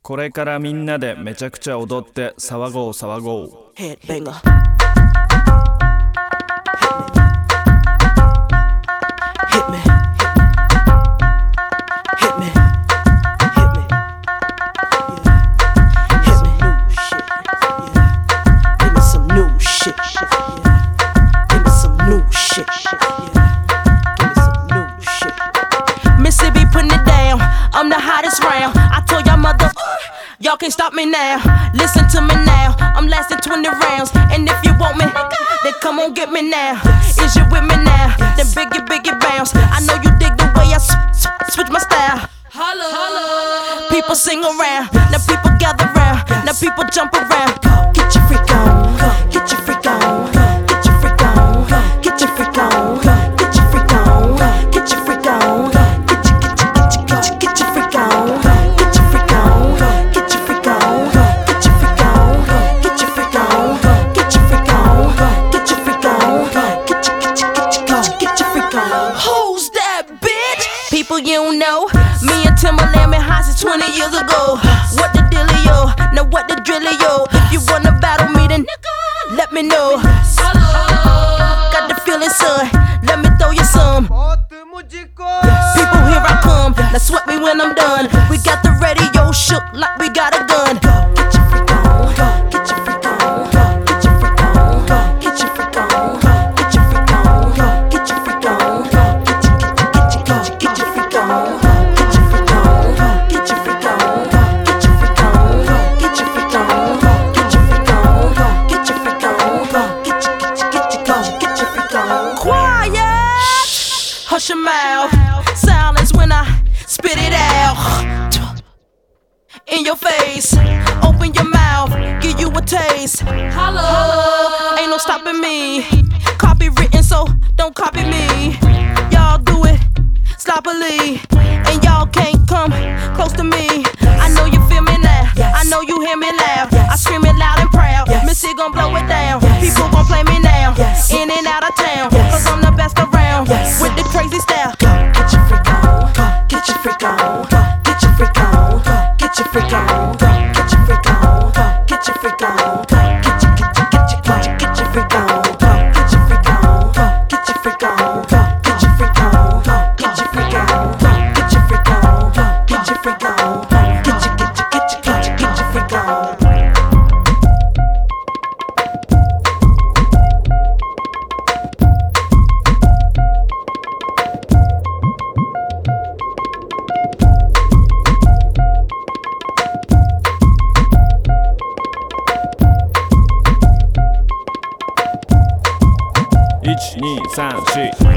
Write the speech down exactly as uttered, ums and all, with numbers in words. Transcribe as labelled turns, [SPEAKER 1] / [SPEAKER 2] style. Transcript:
[SPEAKER 1] これからみんなでめちゃくちゃ踊って騒ごう騒ごう。
[SPEAKER 2] Headbanger. Hit me. Hit me. Hit me. Yeah. Hit me. Yeah. Give me some new shit. Yeah. Give me some new shit. Yeah. Give me some new shit. Mississippi putting it down. I'm the hottest round. I told y'all mother, y'all can't stop me now. Listen to me now. I'm lasting twenty rounds. And if you want me, then come on get me now. Is you with me now? Then biggie, biggie bounce. I know you dig the way I sw sw switch my style. Holla, holla. People sing around. Now people gather round. Now people jump around. Get your freak on. Get your freak on. Get your freak on. Get your freak on. Get your freak on. Get your freak on. Get your, get your, get your, get your, get your freak on. Get your freak on. Get your freak on. Get your freak on. Get your freak on. Get your freak on. Get your freak on. Get your, get your, get your, get your freak on. Who's that bitch? People you don't know. Me and Timberland been high since twenty years ago. What the dealio? Now what the drillio? If you wanna battle me, then let me know. Got the feeling, son. Let me throw you some. People, here I come. Now sweat me when I'm done. We got the radio shook like we got a gun. Get your freak on. Get your freak on. Get your freak on. Get your freak on. Get your freak on. Get your freak on. Get your, get your, get your, get your freak on. Get your freak on. Get your freak on. Get your freak on. Get your freak on. Get your freak on. Get your freak on. Get your, get your, get your, get your freak on. Quiet. Hush your mouth. Silence when I spit it out. In your face. Open your mouth. Give you a taste. Holla. Ain't no stopping me. Copywritten, so don't copy me. Y'all do it sloppily. And y'all can't come close to me. I know you feel me now. I know you hear me loud. I scream it loud and proud. Missy gon' blow it down. People gon' play me now. In and out of town. Cause I'm the best around. With the crazy style. Get your freak on. Get your freak on. Get your freak on. Get your freak on. Get your freak on. Get your freak on. Get your, get your, get your, get your, get your freak on. Get your freak on. Get your freak on. Get your freak on. Get your freak on. Get your freak on. Get your freak on. Get your, get your, get your, get your, get your freak on.
[SPEAKER 1] いち、に、さん、し